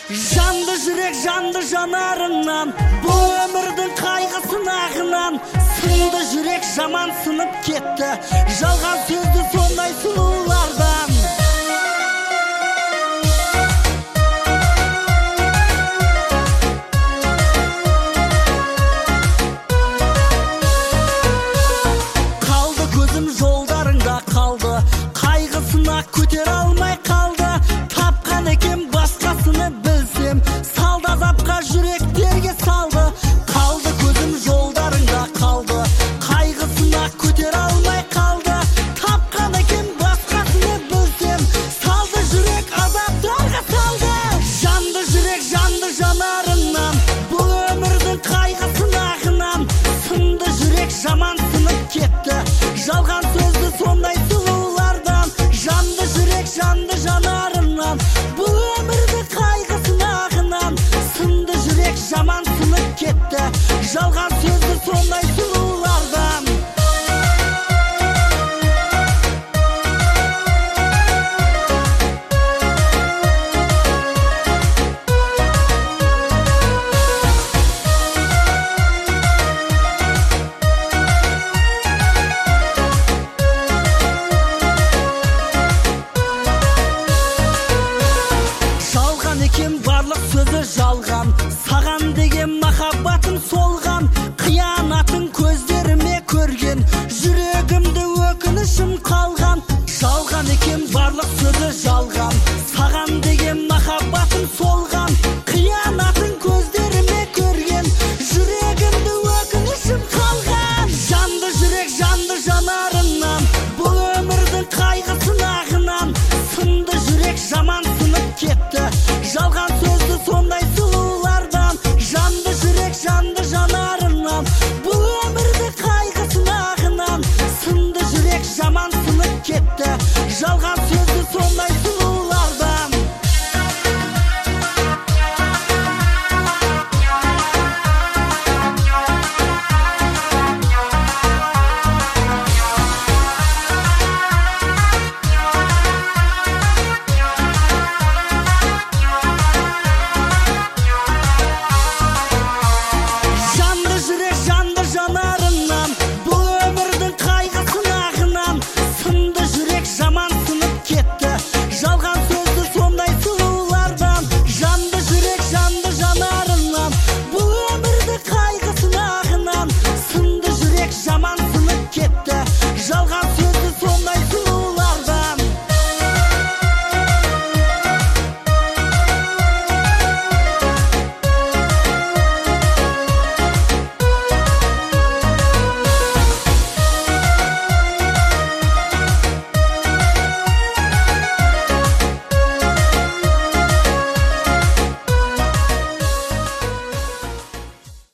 Жанды жүрек жанды жанарынан, бұл өмірдің қайғысын ағынан. Сынды жүрек жаман сынып кетті, жалған сөзді сондай сұлулардан. Қалды көзім жолдарыңда қалды, қайғысына көтер алмай қалды. Тапқан екен басқасыны білсем, салды азапқа жүректерге салды. Қалды көзім жолдарыңда қалды, қайғысына көтер алмай қалды. Тапқан екен басқасыны білсем, салды жүрек азаптарға салды. Жанды жүрек жанды жанарынан, бұл өмірдің қайғысын ағынан. Сынды жүрек жаман сынып кетті, жалған сөзді сондай сұлулардан. Жанды жүрек жанды жанарынан, бұл өмірдің қайғысын ағынан. Сынды жүрек жаман сынып кетті, жалған сөзді сондай сұлулардан. Жалған екен барлық сөзі жалған, саған деген махаббатым солған. Қиянатын көздеріме көрген, жүрегімді өкінішім қалған. Жалған екен барлық сөзі жалған,